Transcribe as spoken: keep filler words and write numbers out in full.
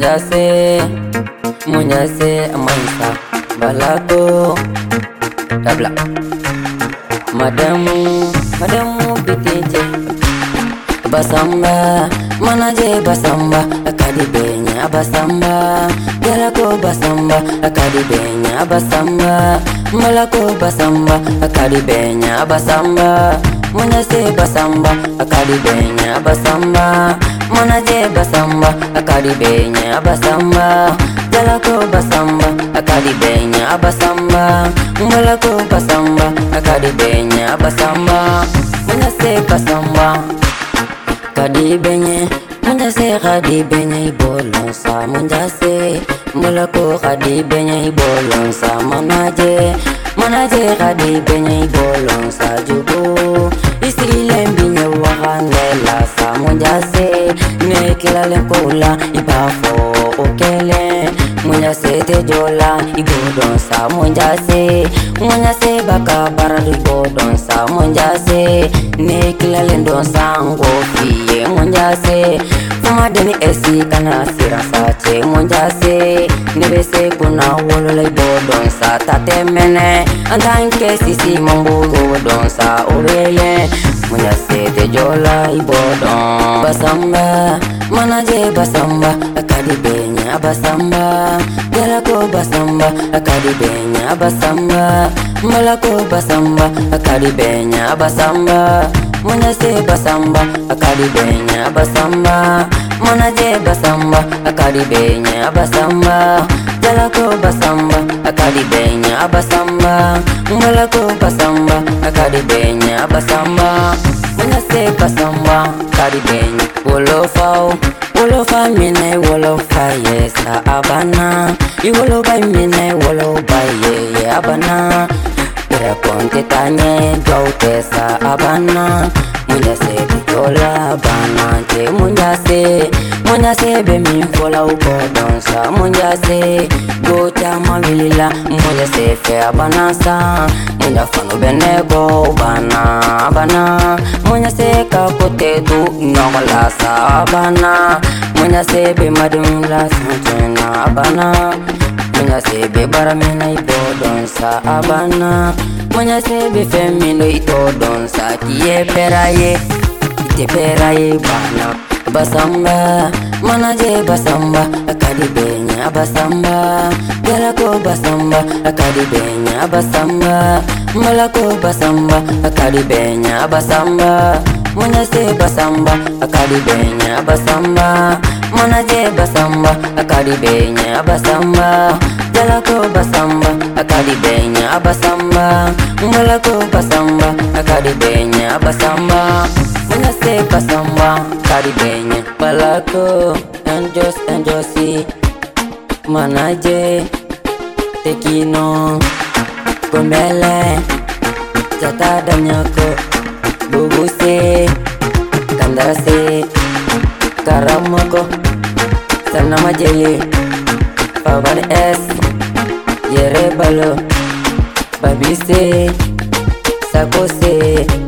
Munjase, munjase amansa balato tabla. Madamu, madamu bitinje basamba, manaje basamba, akadi benya basamba, galako basamba, akadi benya basamba, malako basamba, akadi benya basamba, munjase basamba, akadi benya basamba, manaje basamba, akadi benya basamba, galako basamba, akadi benya basamba, malako basamba, akadi benya basamba, munjase basamba. Kadi benye, munjase kadi benye ibolonsa, munjase mulako kadi benye ibolonsa, manaje, manaje kadi benye ibolonsa, jugo isile mbinye wakanela sa, munjase nekila lenkola ibafo okele, munjase tejola ibodonsa, munjase, munjase baka baradu ibodonsa, munjase nekila lendonsa ngofi, munjase fuma deni esi kana sirasache, munjase nebese kuna wolola ibodonsa, tate mene andanke sisi mambulu donsa obeye, munjase tejola ibodon basamba, manaje basamba, akadi benya basamba, galako basamba, akadi benya basamba, malako basamba, akadi benya basamba, munjase basamba, akadi benya basamba, manaje basamba, akadi benya basamba, galako basamba, akadi benya basamba, malako basamba, akadi benya basamba, munjase basamba, akadi benya wolofao, wolofa mine wolofa yesa abana, iwoloba mine woloba ye abana, iraponte tanye gautesa abana, munjase bijola abana te, munjase, munjase be mi fola ubodonsa, munjase gocha mabilila, munjase fe abana sa, munjafano benego abana abana, munjase kakote tu nogola sa abana, munjase be madum la sanchena abana, munjase be baramina ibodonsa abana, munjase be femino itodonsa, tiye peraye, ite peraye bana, basamba, manaje basamba, akadi benya basamba, galako basamba, akadi benya basamba, malako basamba, akadi benya basamba, munjase basamba, akadi benya basamba, manaje basamba, akadi benya basamba, galako basamba, akadi benya basamba, malako basamba, akadi benya basamba, munjase basamba, akadi benya balako, enjos enjosi, manaje tekino, komele, jata damnyako, bubuse, kandarase, karamoko, sanama jeli, Fabane S, yere balo, babise, sakose.